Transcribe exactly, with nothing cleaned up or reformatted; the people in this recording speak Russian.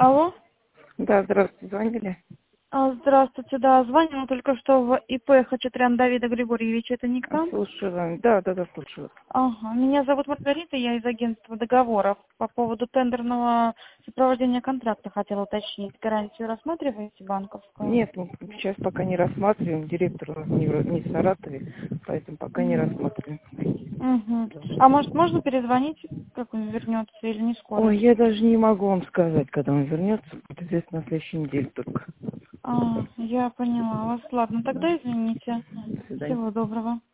Алло. Да, здравствуйте, звонили? А, Здравствуйте, да, звонила только что в ИП Хачатрян Давида Григорьевича, это не к А, нам? Слушаю вас. Да, да, да, слушаю вас. Ага, меня зовут Маргарита, я из агентства договоров. По поводу тендерного сопровождения контракта хотела уточнить. Гарантию рассматриваете банковскую? Нет, ну, сейчас пока не рассматриваем. Директор у нас не в, не в Саратове, поэтому пока не рассматриваем. Угу. А может, можно перезвонить, как он вернется, или не скоро? Ой, я даже не могу вам сказать, когда он вернется. Будет известно на следующей неделе только. А, я поняла вас. Ладно, тогда извините. До свидания. Всего доброго.